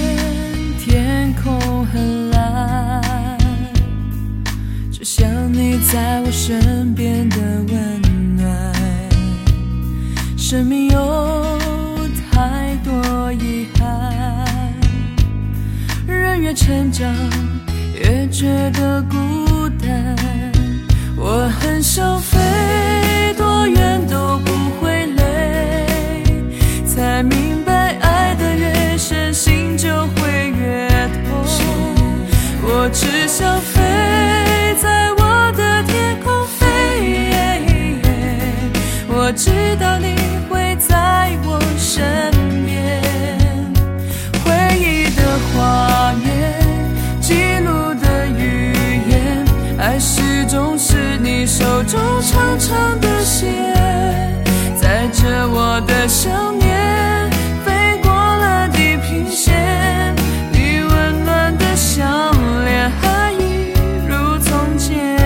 天空很蓝，就像你在我身边的温暖。生命有太多遗憾，人越成长越觉得孤单。我很想飞多远都不会累，才明白爱的越深心就会越痛。我只想飞在我的天空飞，我知道你会在我身边。回忆的画面，记录的语言，爱始终是你手中长长的线，载着我的想念飞过了地平线。你温暖的笑脸还一如从前。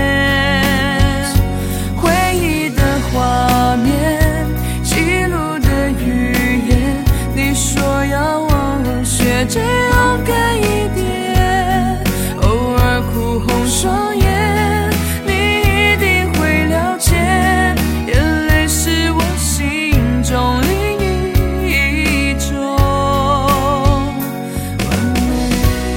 回忆的画面，记录的语言，你说要我学着勇敢一点，偶尔哭红双眼，你一定会了解，眼泪是我心中另一种完美。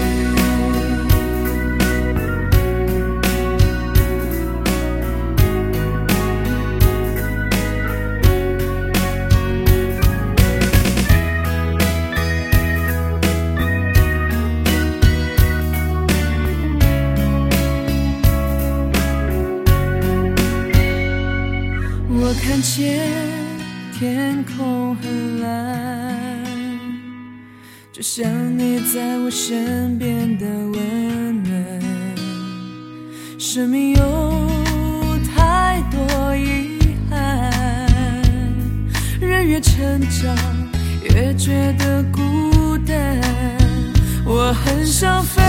我看见天空很蓝，就像你在我身边的温暖。生命有太多遗憾，人越成长越觉得孤单。我很想飞